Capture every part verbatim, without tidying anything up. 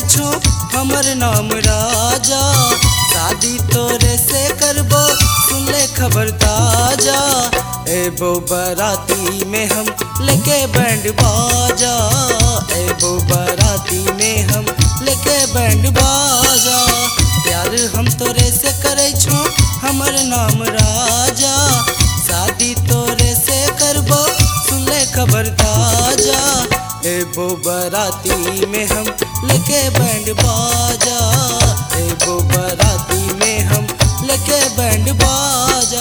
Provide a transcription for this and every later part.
छो हमर नाम राजा, शादी तोरे से करबो सुन ले खबर ताजा। एबो बाराती में हम लेके बैंड बाजा, एबो बाराती में हम लेके बैंड बाजा। प्यार हम तोरे से करे छो हमर नाम राजा, शादी तोरे से करबो सुन ले खबर ताजा। एबो बाराती में हम लेके बैंड बाजा, एबो बाराती में हम लेके बैंड बाजा।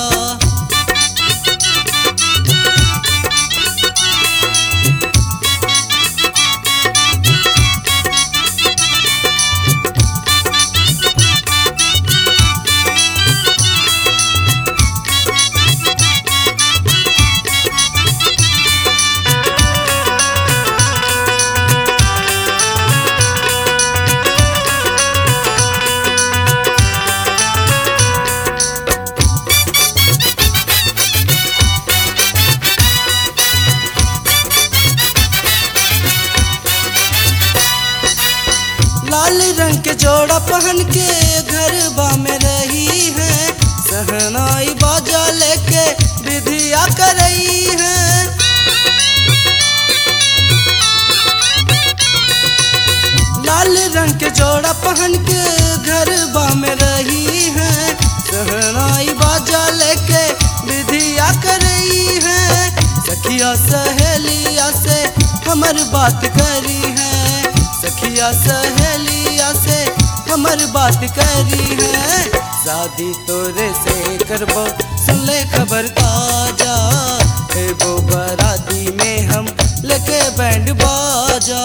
लाल रंग के जोड़ा पहन के घरबा में रही है, सहनाई बाजा लेके विधिया कर रही है। लाल रंग के जोड़ा पहन के घरबा में रही है, सहनाई बाजा लेके विधिया कर रही है। सखिया सहेलिया से हमर बात करी है, सखिया सहेलिया से हमर बात करी है। शादी तोरे से करबो सुन ले खबर ताजा, एबो बाराती में हम लेके बैंड बाजा।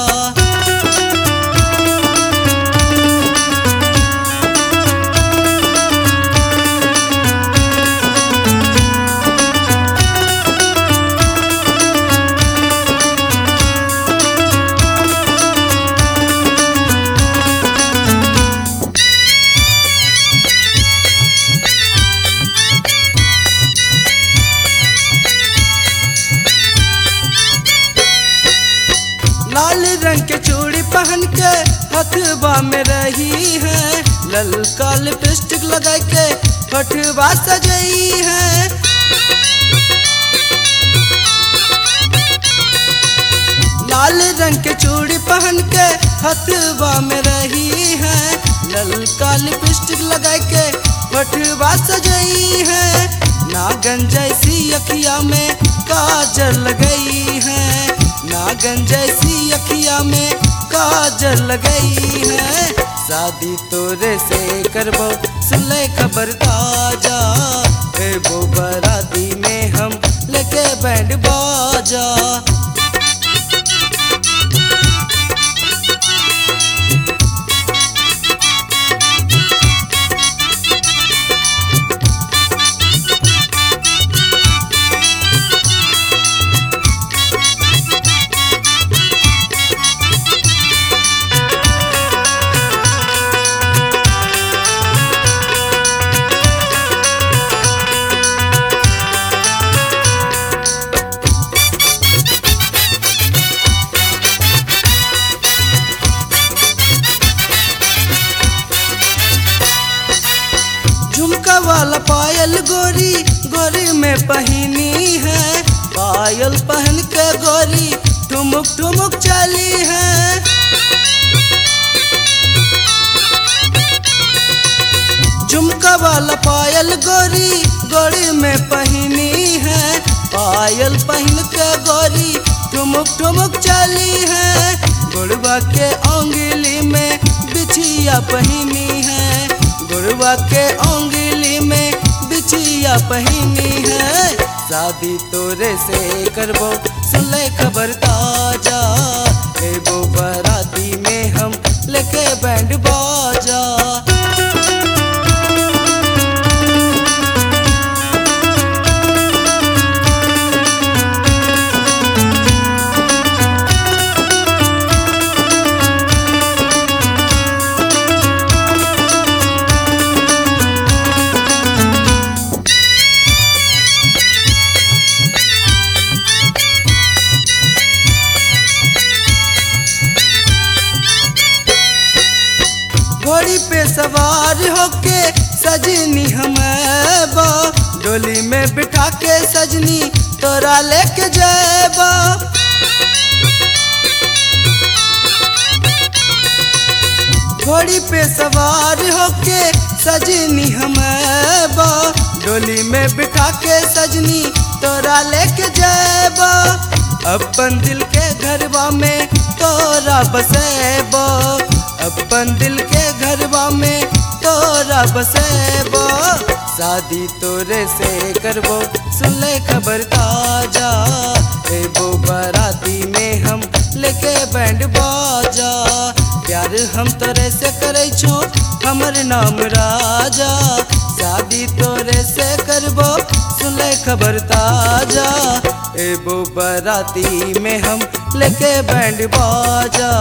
लाल रंग के चूड़ी पहन के हथवा में रही है, ललका लिपस्टिक लगा के हथवा सजई है। लाल रंग के चूड़ी पहन के हथवा में रही है, ललका लिपस्टिक लगा के हथवा सजई है। नागन जैसी अखिया में काजल लगई है, नागन जैसी अखिया में काजल लगई है। शादी तोरे से करबो सुन ले खबर ताजा, एबो बाराती में हम लेके बैंड बाजा। झुमका वाला पायल गोरी गोरी में पहनी है, पायल पहन के गोरी ठुमुक ठुमुक चली है। झुमका वाला पायल गोरी गोरी में पहनी है, पायल पहन के गोरी ठुमुक ठुमुक चली है। गुड़वा के उंगली में बिछिया पहनी है, गुड़वा के उंगली में बिछिया पहनी है। शादी तोरे से करबो सुन ले खबर ताजा, एबो बाराती में हम लेके बैंड बाजा। घोड़ी पे सवार होके सजनी हमें बा डोली में बिठा के सजनी तोरा लेके जाएबा। घोड़ी पे सवार होके सजनी हमें बा डोली में बिठा के सजनी तोरा लेके जाएबा। अपन दिल के घरवा में तोरा बसेबो अपन दिल के घरवा में तोरा बसेबो। शादी तोरे से करबो सुन ले खबर ताजा एबो बाराती में हम लेके बैंड बाजा। प्यार हम तोरे से करे छो हमर नाम राजा शादी तोरे से करबो सुन ले खबर ताजा एबो बाराती में हम लेके बैंड बाजा।